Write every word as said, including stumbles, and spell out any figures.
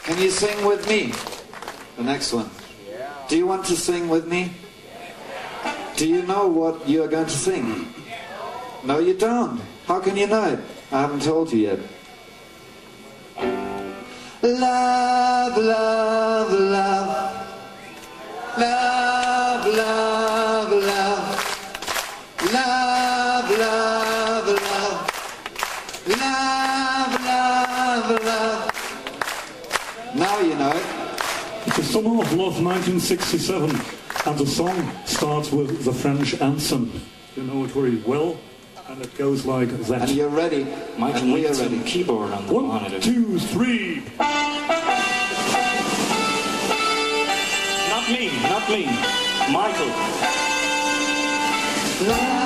Can you sing with me? The next one. Do you want to sing with me? Do you know what you are going to sing? No, you don't. How can you know it? I haven't told you yet. Love, love, love. Love, love, love. Love, love, love. Love, love, love. Now you know it. It's the Summer of Love nineteen sixty-seven, and the song starts with the French anthem. You know it very well, and it goes like that. And you're ready. Michael and we are ready. Keyboard on the One, monitor. two, three. Not me, not me. Michael. Love.